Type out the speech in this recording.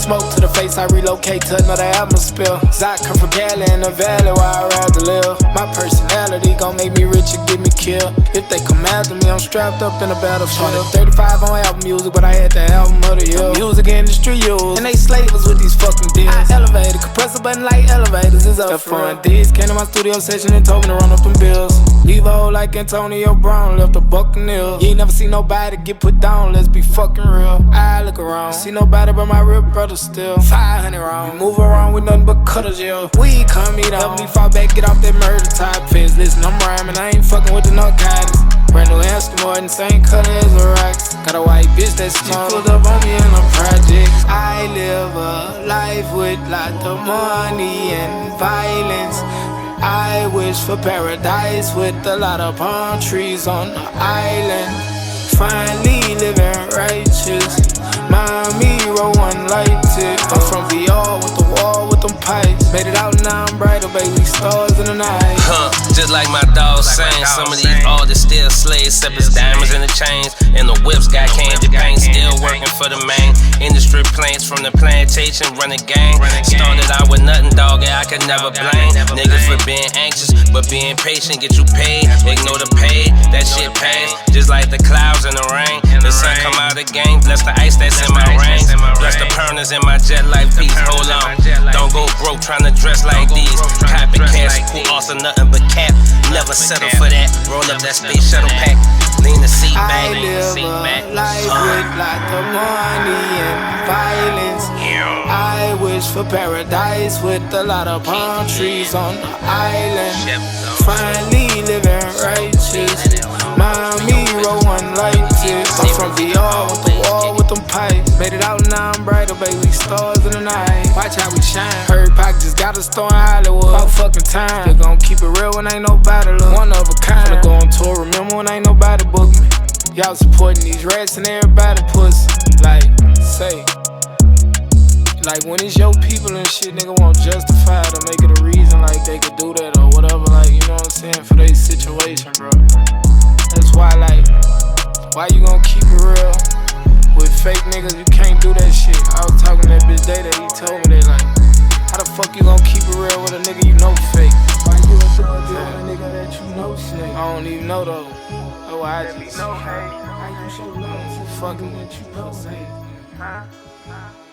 smoke to the face, I relocate to another atmosphere. Zach come from Cali in the valley where I'd rather live. My personality gon' make me rich and get me killed. If they come after me, I'm strapped up in a battlefield. 35 on album music, but I had the album of the year. The music industry used, and they slavers with these fucking deals. I elevated, compressor button like elevators is up for D's came to my studio session and told me to run up them bills. Leave a hole like Antonio Brown, left a Buccaneer. You ain't never seen nobody get put down, let's be fucking real. I look around, see nobody but my real brother still. 500 round, move around with nothing but cutters, yo. We come meet up, help me fall back, get off that murder type fence. Listen, I'm rhyming, I ain't fucking with the narcotics. Brand new Eskimo in the same color as the rocks. Got a white bitch that's small, pulled up on me in the projects. I live a life with lots of money and violence. I wish for paradise with a lot of palm trees on the island. Finally living righteous. Mommy wrote one light tip. I'm from VR with the wall with them pipes. Made it out now I'm brighter, baby, stars in the night. Just like my dog saying, some of these artists still slaves, except it's diamonds in the chains. And the whips got candy paint, still working for the main industry plants from the plantation, running gang. Started out with nothing, dog, yeah, I could never blame niggas for being anxious, but being patient, get you paid. Ignore the pay, that shit pays. Just like the clouds and the rain, the sun come out of the game. Bless the ice that's in my range, bless the perners in my jet life piece. Hold on, don't go broke trying to dress like these copycats who also nothing but cap. Never settle for that. Roll up that space shuttle pack, lean the seat back. I live a life with lots of money and violence. I wish for paradise with a lot of palm trees on the island. Finally living righteous. Mommy wrote one light tip. I'm from VR with the wall with them pipes. Made it out now I'm brighter, baby, stars in the night. Watch how we shine. Heard Pac just got a store in Hollywood. About fucking time. Still gon' keep it real when ain't nobody look. One of a kind. Finna go on tour, remember when ain't nobody book me. Y'all supporting these rats and everybody pussy. Like, say, like when it's your people and shit, nigga won't justify it or make it a reason like they could do that or whatever, like, you know what I'm saying, for their situation, bro. That's why, like, why you gon' keep it real with fake niggas? You can't do that shit. I was talking to that bitch Data, he told me that, like, how the fuck you gon' keep it real with a nigga you know fake? Why you gonna do with a nigga that you know snake? I don't even know though. Oh, I just know, hey, how you so low? Fucking with you know, hey.